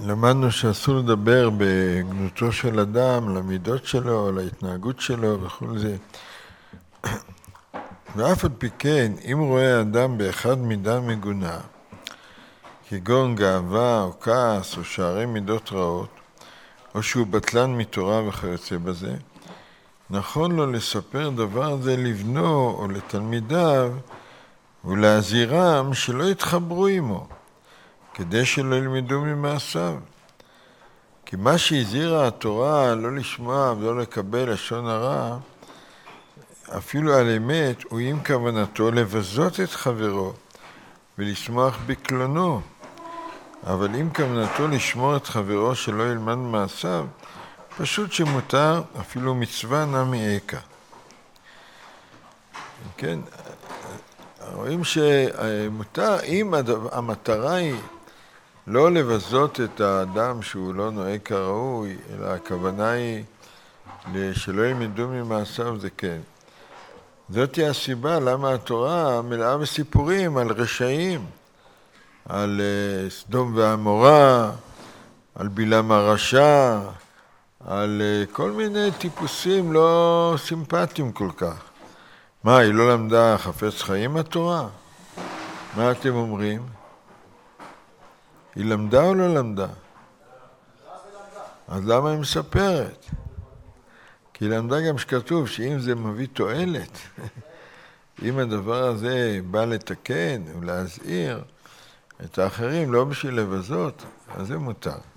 למדנו שאסור לדבר בגנותו של אדם, למידות שלו, להתנהגות שלו וכל זה. ואף על פי כן, אם רואה אדם באחד מידה מגונה, כגון גאווה או כעס או שערי מידות רעות, או שהוא בטלן מתורה וכיוצא בזה, נכון לו לספר דבר זה לבנו או לתלמידיו ולהזהירם שלא יתחברו עמו, כדי שלא ילמדו ממעשיו. כי מה שהזהירה התורה לא לשמוע ולא לקבל לשון הרע, אפילו על אמת, הוא עם כוונתו לבזות את חברו ולשמוח בקלונו. אבל אם כוונתו לשמור את חברו שלא ילמד מעשיו, פשוט שמותר אפילו מצווה נמי אקה. כן, רואים שמותר, אם המטרה היא לא לבזות את האדם שהוא לא נוהג כראוי, אלא הכוונה היא שלא ילמדו ממעשיו, זה כן. זאת היא הסיבה למה התורה מלאה בסיפורים על רשעים, על סדום ועמורה, על בלעם הרשע, על כל מיני טיפוסים לא סימפטיים כל כך. מה, היא לא למדה חפץ חיים התורה? מה אתם אומרים? היא למדה או לא למדה? אז למה היא מספרת? כי היא למדה גם שכתוב שאם זה מביא תועלת, אם הדבר הזה בא לתקן ולהזהיר את האחרים, לא בשביל לבזות, אז זה מותר.